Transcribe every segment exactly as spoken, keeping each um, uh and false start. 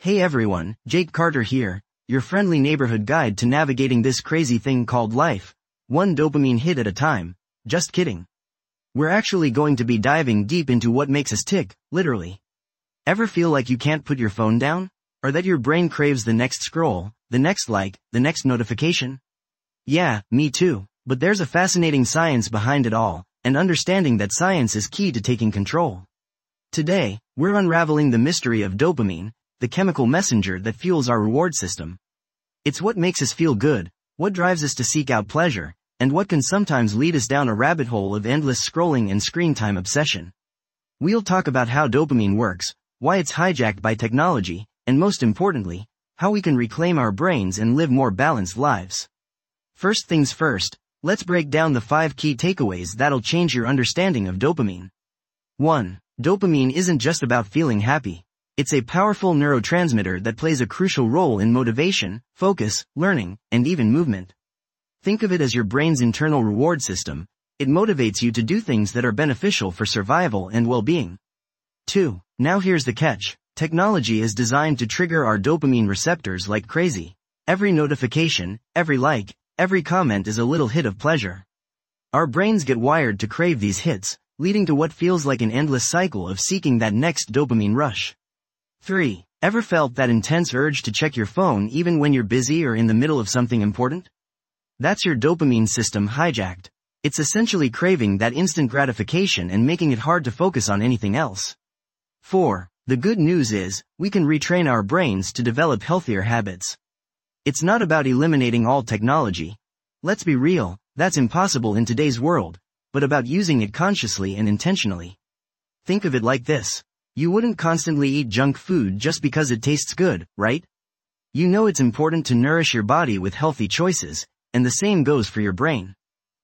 Hey everyone, Jake Carter here, your friendly neighborhood guide to navigating this crazy thing called life, one dopamine hit at a time. Just kidding. We're actually going to be diving deep into what makes us tick, literally. Ever feel like you can't put your phone down? Or that your brain craves the next scroll, the next like, the next notification? Yeah, me too, but there's a fascinating science behind it all, and understanding that science is key to taking control. Today, we're unraveling the mystery of dopamine, the chemical messenger that fuels our reward system. It's what makes us feel good, what drives us to seek out pleasure, and what can sometimes lead us down a rabbit hole of endless scrolling and screen time obsession. We'll talk about how dopamine works, why it's hijacked by technology, and most importantly, how we can reclaim our brains and live more balanced lives. First things first, let's break down the five key takeaways that'll change your understanding of dopamine. one. Dopamine isn't just about feeling happy. It's a powerful neurotransmitter that plays a crucial role in motivation, focus, learning, and even movement. Think of it as your brain's internal reward system. It motivates you to do things that are beneficial for survival and well-being. two. Now here's the catch. Technology is designed to trigger our dopamine receptors like crazy. Every notification, every like, every comment is a little hit of pleasure. Our brains get wired to crave these hits, leading to what feels like an endless cycle of seeking that next dopamine rush. three. Ever felt that intense urge to check your phone even when you're busy or in the middle of something important? That's your dopamine system hijacked. It's essentially craving that instant gratification and making it hard to focus on anything else. four. The good news is, we can retrain our brains to develop healthier habits. It's not about eliminating all technology. Let's be real, that's impossible in today's world, but about using it consciously and intentionally. Think of it like this. You wouldn't constantly eat junk food just because it tastes good, right? You know it's important to nourish your body with healthy choices, and the same goes for your brain.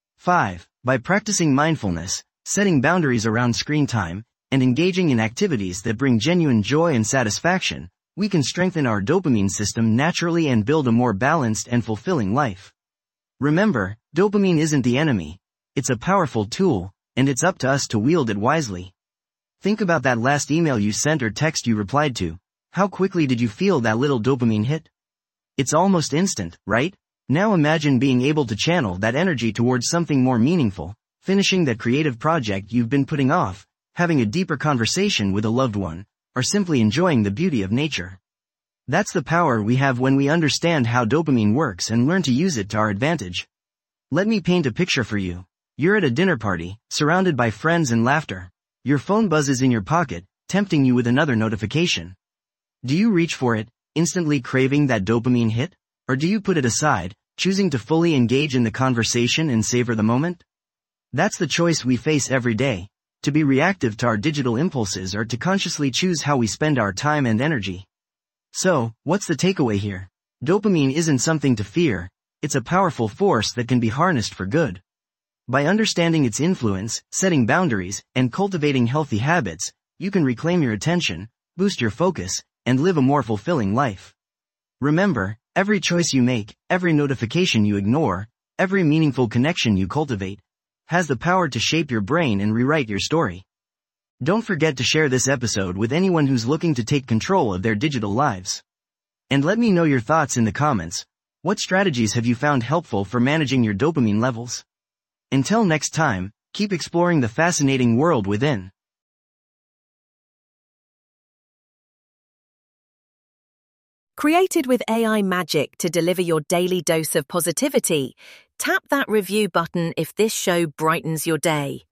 five. By practicing mindfulness, setting boundaries around screen time, and engaging in activities that bring genuine joy and satisfaction, we can strengthen our dopamine system naturally and build a more balanced and fulfilling life. Remember, dopamine isn't the enemy. It's a powerful tool, and it's up to us to wield it wisely. Think about that last email you sent or text you replied to. How quickly did you feel that little dopamine hit? It's almost instant, right? Now imagine being able to channel that energy towards something more meaningful, finishing that creative project you've been putting off, having a deeper conversation with a loved one, or simply enjoying the beauty of nature. That's the power we have when we understand how dopamine works and learn to use it to our advantage. Let me paint a picture for you. You're at a dinner party, surrounded by friends and laughter. Your phone buzzes in your pocket, tempting you with another notification. Do you reach for it, instantly craving that dopamine hit? Or do you put it aside, choosing to fully engage in the conversation and savor the moment? That's the choice we face every day, to be reactive to our digital impulses or to consciously choose how we spend our time and energy. So, what's the takeaway here? Dopamine isn't something to fear, it's a powerful force that can be harnessed for good. By understanding its influence, setting boundaries, and cultivating healthy habits, you can reclaim your attention, boost your focus, and live a more fulfilling life. Remember, every choice you make, every notification you ignore, every meaningful connection you cultivate, has the power to shape your brain and rewrite your story. Don't forget to share this episode with anyone who's looking to take control of their digital lives. And let me know your thoughts in the comments. What strategies have you found helpful for managing your dopamine levels? Until next time, keep exploring the fascinating world within. Created with A I magic to deliver your daily dose of positivity, tap that review button if this show brightens your day.